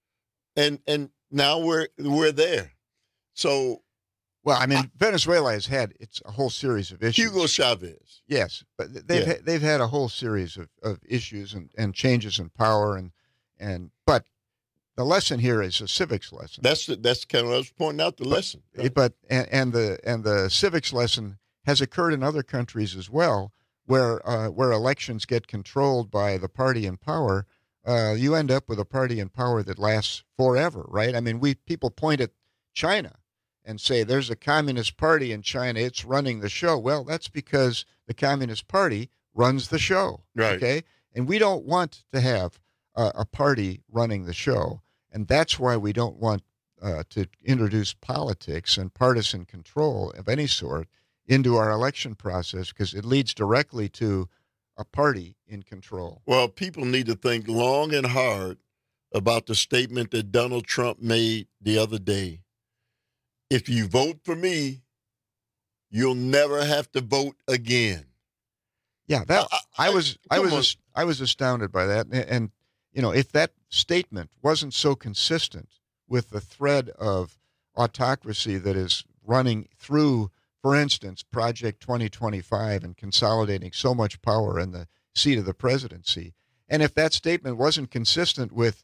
And and now we're we're there. So, well, I mean, I, Venezuela has had it's a whole series of issues. Hugo Chavez. Yes, but they've Yeah. ha- they've had a whole series of, of issues and, and changes in power and and but the lesson here is a civics lesson. That's the, that's kind of what I was pointing out the but, lesson. But and, and the and the civics lesson has occurred in other countries as well, where uh, where elections get controlled by the party in power. Uh, you end up with a party in power that lasts forever, right? I mean, we people point at China and say there's a communist party in China, it's running the show. Well, that's because the Communist Party runs the show, Right. okay? And we don't want to have uh, a party running the show, and that's why we don't want uh, to introduce politics and partisan control of any sort into our election process, because it leads directly to a party in control. Well, people need to think long and hard about the statement that Donald Trump made the other day. If you vote for me, you'll never have to vote again. Yeah, that I, I, I was I was on. as- I was astounded by that, and, and you know, if that statement wasn't so consistent with the thread of autocracy that is running through, for instance, Project twenty twenty-five and consolidating so much power in the seat of the presidency, and if that statement wasn't consistent with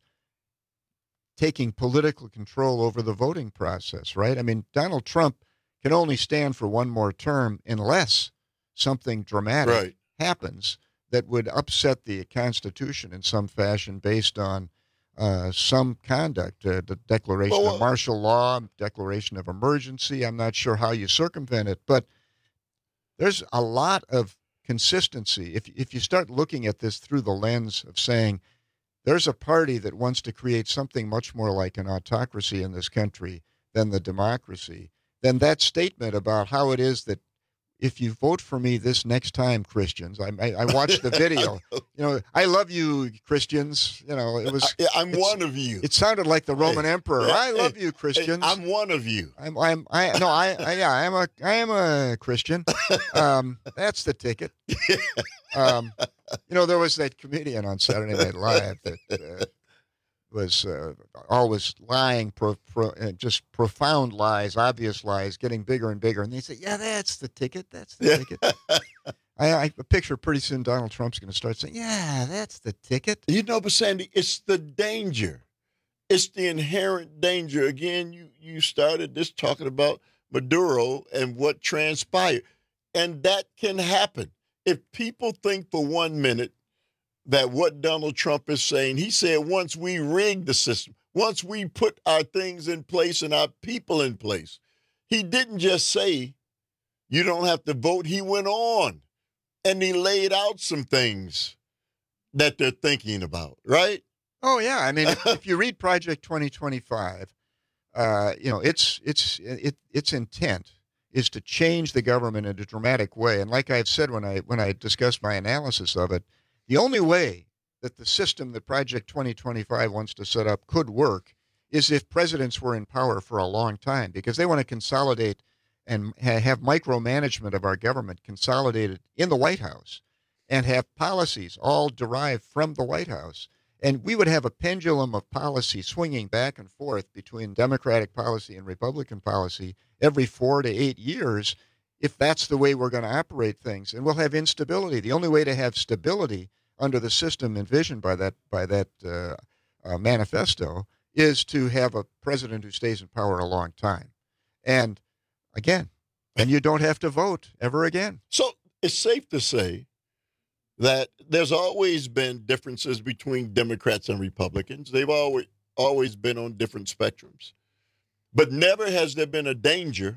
taking political control over the voting process, right? I mean, Donald Trump can only stand for one more term unless something dramatic Right. happens that would upset the Constitution in some fashion based on uh, some conduct, uh, the declaration Well, of martial law, declaration of emergency. I'm not sure how you circumvent it, but there's a lot of consistency. If, if you start looking at this through the lens of saying there's a party that wants to create something much more like an autocracy in this country than the democracy, then that statement about how it is that if you vote for me this next time, Christians, I, I, I watched the video. You know, I love you, Christians. You know, it was. I, I'm one of you. It sounded like the Roman Hey, emperor. hey, I love hey, you, Christians. hey, I'm one of you. I'm. I'm. I no. I, I. Yeah. I am a. I am a Christian. Um, that's the ticket. Um, you know, there was that comedian on Saturday Night Live that uh, was uh, always lying, pro, pro, uh, just profound lies, obvious lies, getting bigger and bigger. And they say, "Yeah, that's the ticket. That's the ticket." I, I picture pretty soon Donald Trump's going to start saying, "Yeah, that's the ticket." You know, but Sandy, it's the danger. It's the inherent danger. Again, you you started this talking about Maduro and what transpired. And that can happen. If people think for one minute that what Donald Trump is saying, he said once we rig the system, once we put our things in place and our people in place, he didn't just say you don't have to vote. He went on and he laid out some things that they're thinking about, right? Oh yeah, I mean, if, if you read Project twenty twenty-five, uh, you know its its it, its intent is to change the government in a dramatic way. And like I've said when I when I discussed my analysis of it, the only way that the system that Project twenty twenty-five wants to set up could work is if presidents were in power for a long time, because they want to consolidate and ha- have micromanagement of our government consolidated in the White House and have policies all derived from the White House. And we would have a pendulum of policy swinging back and forth between Democratic policy and Republican policy every four to eight years if that's the way we're going to operate things. And we'll have instability. The only way to have stability under the system envisioned by that by that uh, uh, manifesto is to have a president who stays in power a long time. And again, and you don't have to vote ever again. So it's safe to say that there's always been differences between Democrats and Republicans. They've always always been on different spectrums. But never has there been a danger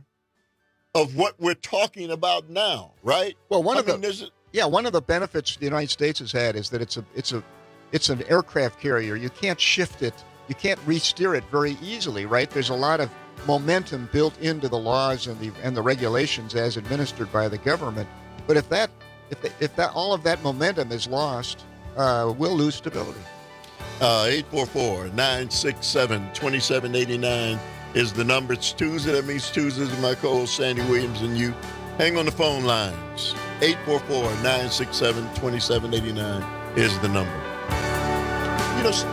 of what we're talking about now, right? Well, one I of mean, the there's a- yeah, one of the benefits the United States has had is that it's a it's a it's an aircraft carrier. You can't shift it, you can't re-steer it very easily, right? There's a lot of momentum built into the laws and the and the regulations as administered by the government. But if that if if that all of that momentum is lost, uh, we'll lose stability. Uh, eight four four, nine six seven, two seven eight nine is the number. It's Tuesday. That means Tuesdays with my co-host Sandy Williams and you. Hang on the phone lines. eight four four, nine six seven, two seven eight nine is the number. You know,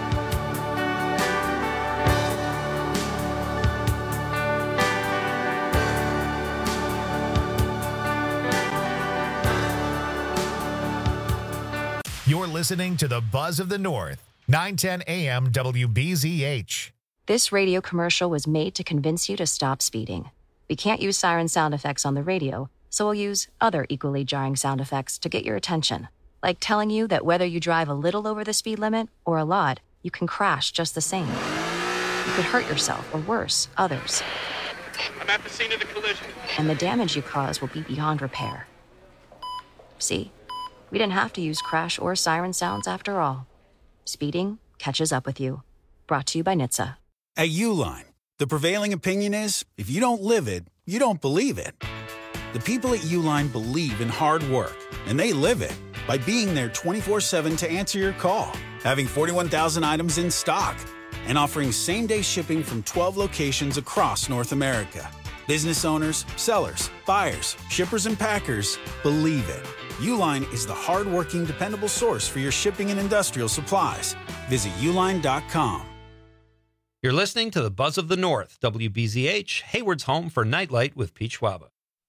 You're listening to the Buzz of the North, nine ten A M W B Z H. This radio commercial was made to convince you to stop speeding. We can't use siren sound effects on the radio, so we'll use other equally jarring sound effects to get your attention. Like telling you that whether you drive a little over the speed limit or a lot, you can crash just the same. You could hurt yourself or worse, others. I'm at the scene of the collision. And the damage you cause will be beyond repair. See? We didn't have to use crash or siren sounds after all. Speeding catches up with you. Brought to you by N H T S A. At Uline, the prevailing opinion is, if you don't live it, you don't believe it. The people at Uline believe in hard work, and they live it by being there twenty-four seven to answer your call, having forty-one thousand items in stock, and offering same-day shipping from twelve locations across North America. Business owners, sellers, buyers, shippers, and packers believe it. Uline is the hard-working, dependable source for your shipping and industrial supplies. Visit uline dot com. You're listening to the Buzz of the North, W B Z H, Hayward's home for Nightlight with Pete Schwaba.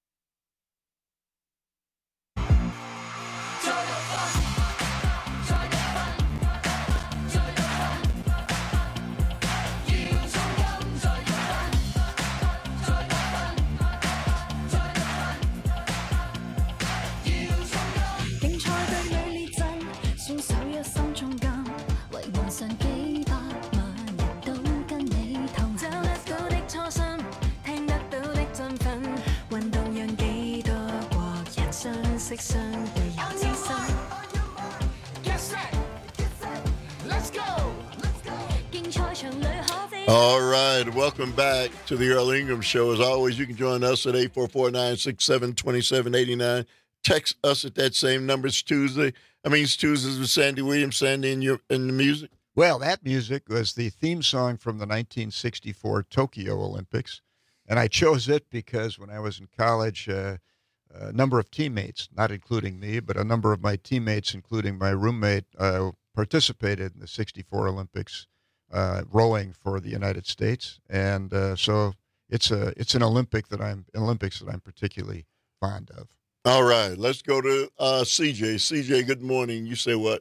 All right, welcome back to the Earl Ingram Show. As always, you can join us at eight four four, nine six seven, two seven eight nine. Text us at that same number. It's Tuesday. I mean, it's Tuesdays with Sandy Williams. Sandy, in, your, in the music? Well, that music was the theme song from the nineteen sixty-four Tokyo Olympics. And I chose it because when I was in college, uh, a number of teammates, not including me, but a number of my teammates, including my roommate, uh, participated in the sixty-four Olympics, uh, rowing for the United States. And uh, so it's a it's an Olympic that I'm Olympics that I'm particularly fond of. All right, let's go to uh, C J. C J, good morning. You say what?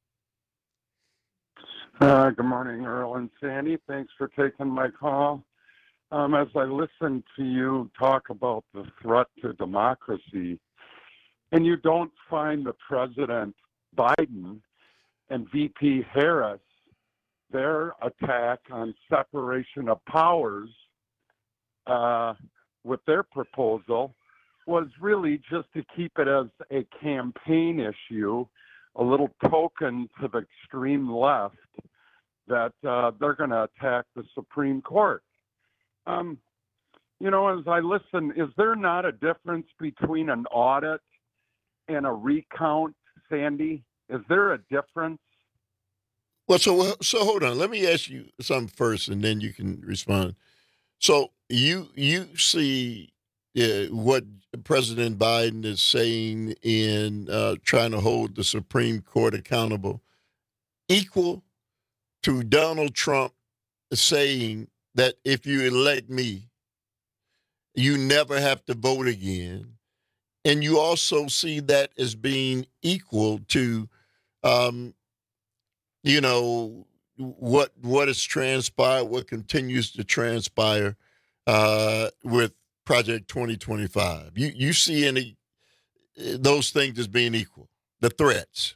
Uh, good morning, Earl and Sandy. Thanks for taking my call. Um, as I listen to you talk about the threat to democracy, and you don't find the President Biden and V P Harris, their attack on separation of powers uh, with their proposal was really just to keep it as a campaign issue, a little token to the extreme left that uh, they're going to attack the Supreme Court. Um, you know, as I listen, is there not a difference between an audit and a recount, Sandy? Is there a difference? Well, so so hold on. Let me ask you something first, and then you can respond. So you you see uh, what President Biden is saying in uh, trying to hold the Supreme Court accountable equal to Donald Trump saying that if you elect me, you never have to vote again. And you also see that as being equal to, um, you know, what what has transpired, what continues to transpire uh, with Project twenty twenty-five. You you see any those things as being equal, the threats?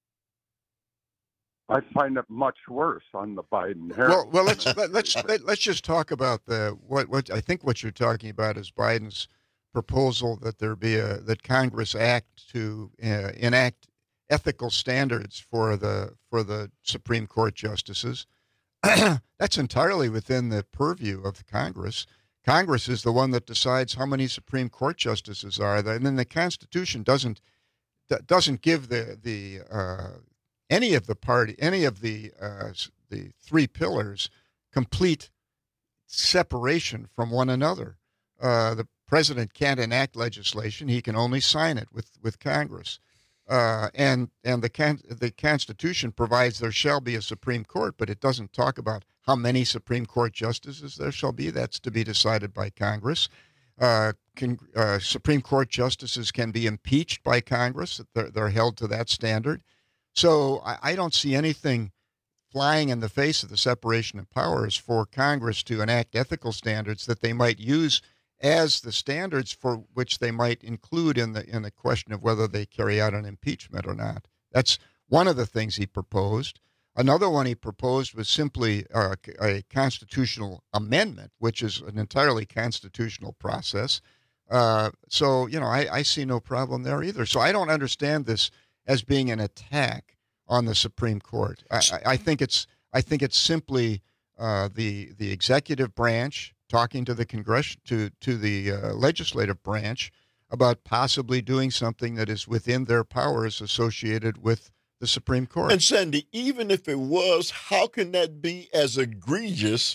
I find it much worse on the Biden Harris. Well, well, let's let, let's let, let's just talk about the what what I think what you're talking about is Biden's proposal that there be a that Congress act to uh, enact ethical standards for the for the Supreme Court justices. That's entirely within the purview of the Congress. Congress is the one that decides how many Supreme Court justices are there, and then the Constitution doesn't doesn't give the the uh, any of the party, any of the uh, the three pillars, complete separation from one another. Uh, the president can't enact legislation; he can only sign it with with Congress. Uh, and and the can, the Constitution provides there shall be a Supreme Court, but it doesn't talk about how many Supreme Court justices there shall be. That's to be decided by Congress. Uh, can, uh, Supreme Court justices can be impeached by Congress. They're, they're held to that standard. So I, I don't see anything flying in the face of the separation of powers for Congress to enact ethical standards that they might use as the standards for which they might include in the in the question of whether they carry out an impeachment or not. That's one of the things he proposed. Another one he proposed was simply uh, a constitutional amendment, which is an entirely constitutional process. Uh, so, you know, I, I see no problem there either. So I don't understand this as being an attack on the Supreme Court. I, I, I think it's I think it's simply uh, the the executive branch talking to the Congress to to the uh, legislative branch about possibly doing something that is within their powers associated with the Supreme Court. And Sandy, even if it was, how can that be as egregious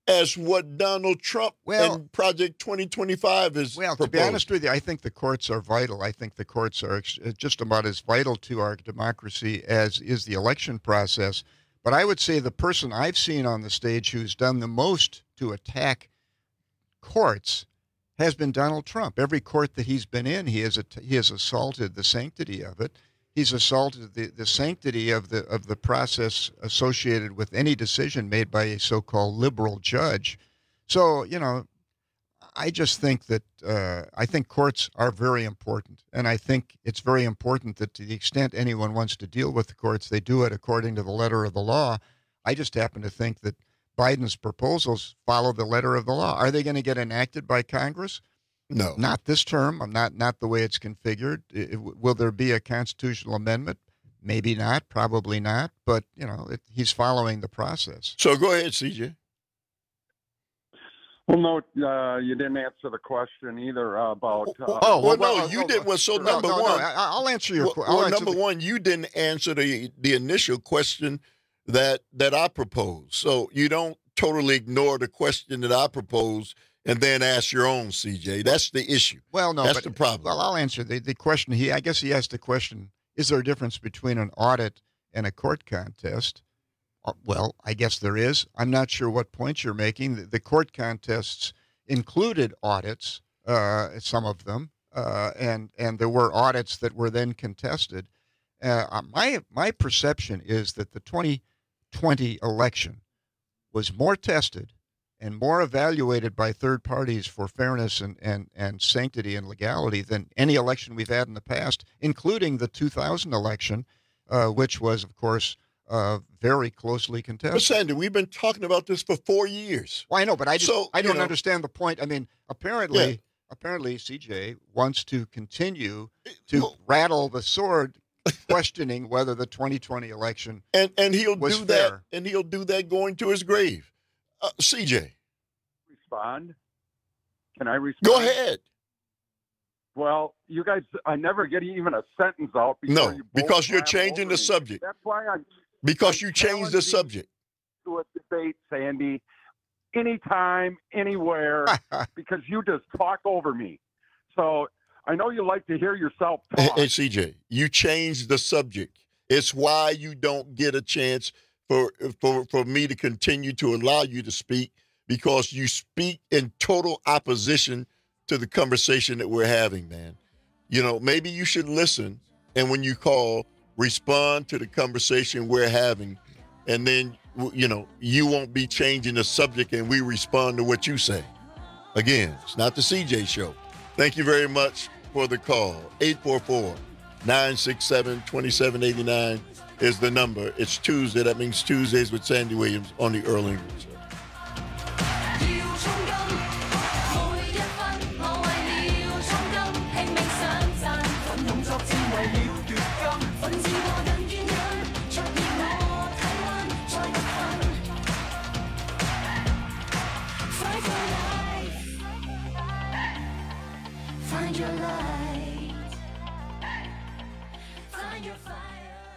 as what Donald Trump Well- and Project twenty twenty-five is Well, proposed. to be honest with you, I think the courts are vital. I think the courts are ex- just about as vital to our democracy as is the election process. But I would say the person I've seen on the stage who's done the most to attack courts has been Donald Trump. Every court that he's been in, he has att- he has assaulted the sanctity of it. He's assaulted the, the sanctity of the of the process associated with any decision made by a so-called liberal judge. So, you know, I just think that uh, I think courts are very important, and I think it's very important that to the extent anyone wants to deal with the courts, they do it according to the letter of the law. I just happen to think that Biden's proposals follow the letter of the law. Are they going to get enacted by Congress? No, not this term. Not not the way it's configured. It, will there be a constitutional amendment? Maybe not. Probably not. But you know, it, he's following the process. So go ahead, C J. Well, no, uh, you didn't answer the question either about. Uh, Oh, well, well, no, well, you well, did. Well, so no, number no, no, one, I- I'll answer your. Well, que- I'll well, answer number the- one, you didn't answer the the initial question that that I proposed. So you don't totally ignore the question that I proposed and then ask your own, C J. That's the issue. Well, no, that's but, the problem. Well, I'll answer the the question. He, I guess, he asked the question: is there a difference between an audit and a court contest? Uh, Well, I guess there is. I'm not sure what point you're making. The, the court contests included audits, uh, some of them, uh, and and there were audits that were then contested. Uh, my my perception is that the twenty twenty election was more tested and more evaluated by third parties for fairness and, and, and sanctity and legality than any election we've had in the past, including the two thousand election, uh, which was, of course, uh, very closely contested. But Sandy, we've been talking about this for four years. Well, I know, but I just So, I you don't know- understand the point. I mean, apparently, Yeah. apparently, C J wants to continue to rattle the sword, questioning whether the twenty twenty election and and he'll was do fair. that, and he'll do that going to his grave. Uh, C J, respond? Can I respond? go ahead. Well, you guys, I never get even a sentence out. Before No, you both because you're ramble changing over the me. subject. That's why I'm Because I'm you changed the challenging subject. to a debate, Sandy, anytime, anywhere, because you just talk over me. So I know you like to hear yourself Hey, talk. hey, C J, you changed the subject. It's why you don't get a chance for for for me to continue to allow you to speak, because you speak in total opposition to the conversation that we're having, man. You know, maybe you should listen, and when you call, respond to the conversation we're having, and then w- you know you won't be changing the subject, and we respond to what you say. Again, it's not the C J show. Thank you very much for the call. eight four four, nine six seven, two seven eight nine is the number. It's Tuesday. That means Tuesdays with Sandy Williams on the Earl Ingram Show. Find your light. Find your fire.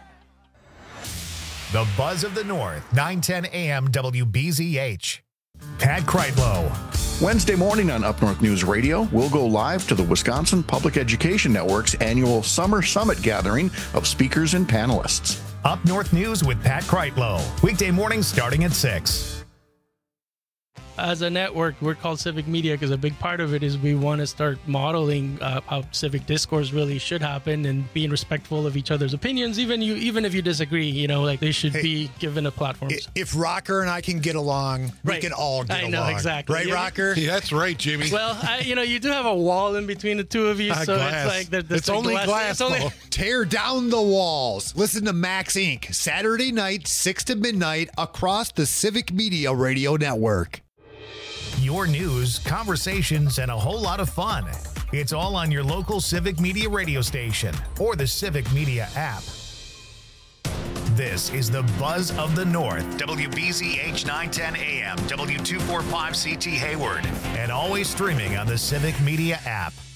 The Buzz of the North, nine ten A M W B Z H. Pat Kreitlow. Wednesday morning on Up North News Radio, we'll go live to the Wisconsin Public Education Network's annual Summer Summit gathering of speakers and panelists. Up North News with Pat Kreitlow. Weekday mornings starting at six. As a network, we're called Civic Media because a big part of it is we want to start modeling uh, how civic discourse really should happen and being respectful of each other's opinions, even you, even if you disagree. You know, like they should Hey, be given a platform. I- If Rocker and I can get along, we Right. can all get I along. know, exactly. Right, Yeah. Rocker? Yeah, that's right, Jimmy. Well, I, you know, you do have a wall in between the two of you, Ah, so glass. it's like there- there's it's a only glass. glass. It's only, though. Tear down the walls. Listen to Max Incorporated. Saturday night, six to midnight, across the Civic Media Radio Network. Your news, conversations, and a whole lot of fun. It's all on your local Civic Media radio station or the Civic Media app. This is the Buzz of the North, W B Z H nine ten A M, W two forty-five C T Hayward, and always streaming on the Civic Media app.